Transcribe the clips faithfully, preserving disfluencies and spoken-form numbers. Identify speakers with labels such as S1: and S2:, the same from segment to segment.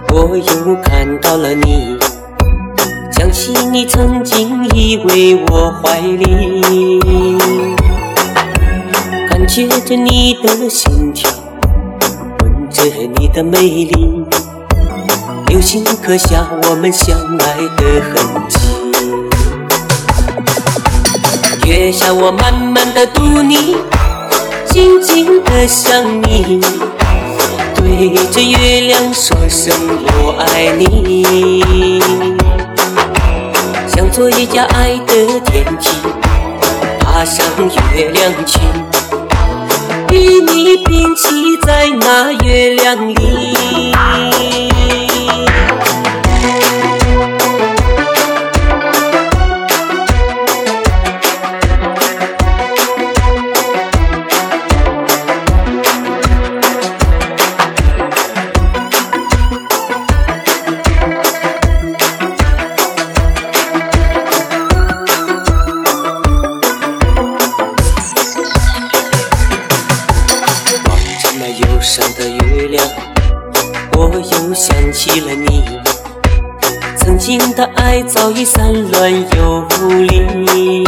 S1: 我又看到了你，想起你曾经依偎我怀里，感觉着你的心跳，闻着你的美丽，留心刻下我们相爱的痕迹。月下我慢慢的读你，静静的想你，对着月亮说声我爱你，想做一架爱的天梯，爬上月亮去，与你并骑在那月亮里。忧伤的月亮，我又想起了你，曾经的爱早已散乱游离，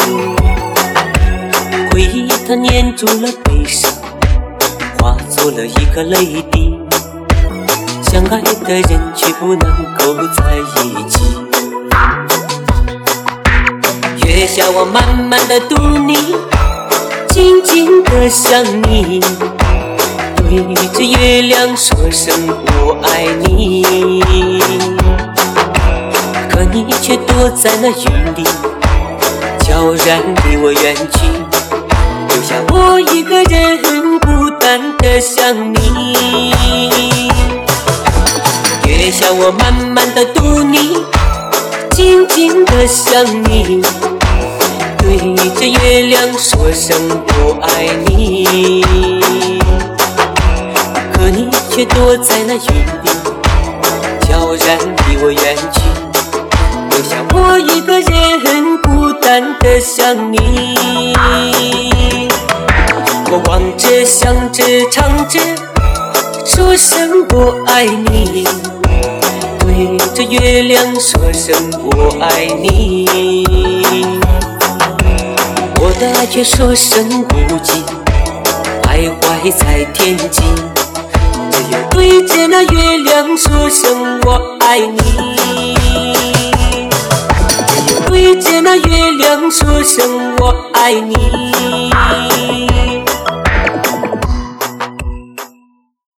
S1: 回忆它粘住了悲伤，化作了一个泪滴，相爱的人却不能够在一起。月下我慢慢的读你，静静的想你，对着月亮说声我爱你，可你却躲在那云里，悄然离我远去，留下我一个人孤单的想你。月下我慢慢的读你，静静的想你，对着月亮说声我爱你，可你却躲在那云里，悄然离我远去，留下我一个人孤单的想你。我望着想着唱着说声我爱你，对着月亮说声我爱你，我的爱却说声不尽，徘徊在天际，只有对着那月亮说声我爱你，只有对着那月亮说声我爱你。